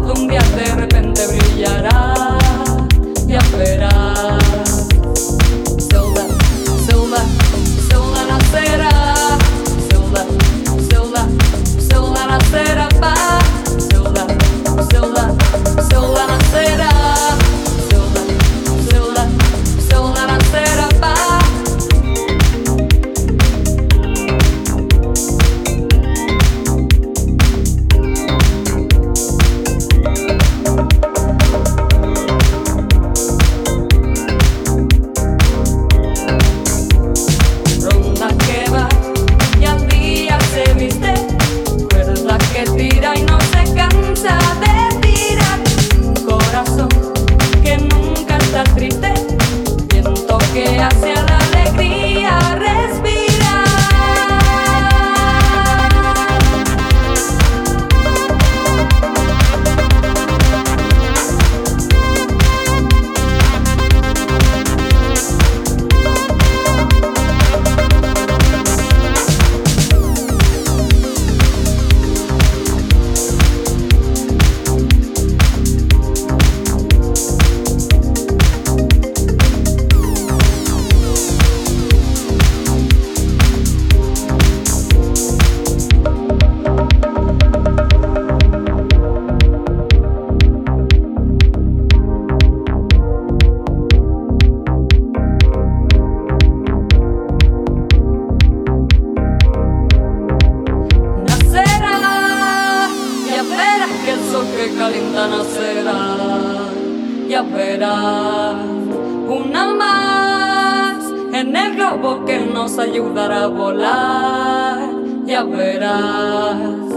todo un día de repente brillará, ya verás. Sola, sola, sola nacerá, sola, sola, sola nacerá paz, sola, sola, sola nacerá, sola, sola, sola nacerá paz. Ronda que va y al día se viste, cuerda que tira y no se cansa de tirar. Un corazón que nunca está triste, viento que hacia la alegría respirar. Que el sol que calienta nacerá, ya verás. Una más en el globo que nos ayudará a volar, ya verás.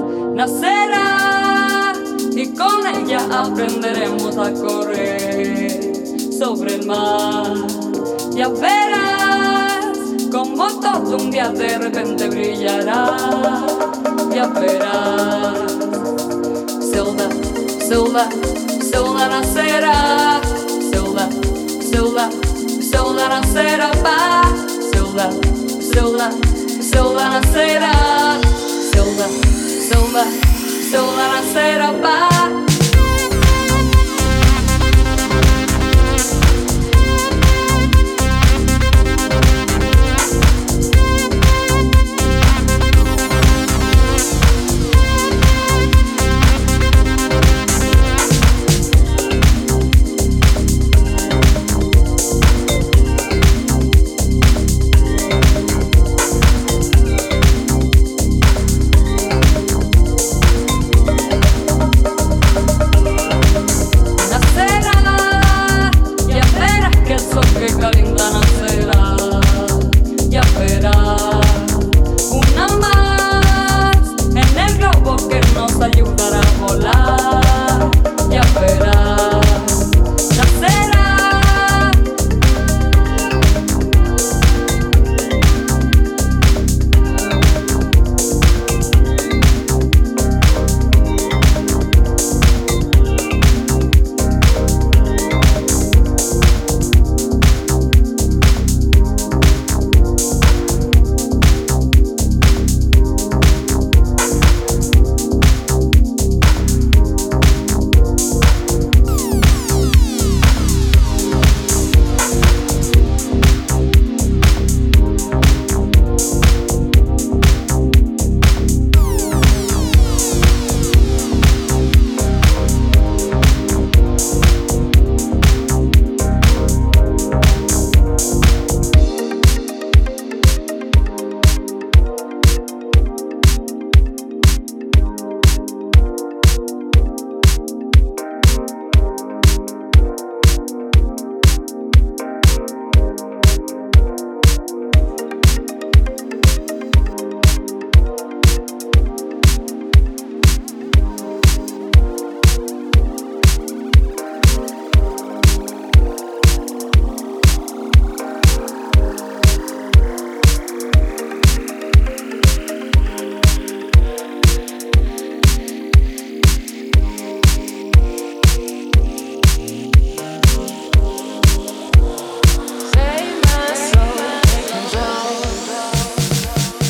Nacerá y con ella aprenderemos a correr sobre el mar, ya verás. Como todo un día de repente brillará, ya verás. Sola, sola, sola nacerá, sola, sola, sola nacerá paz, sola, sola, sola nacerá, sola, sola, sola nacerá paz.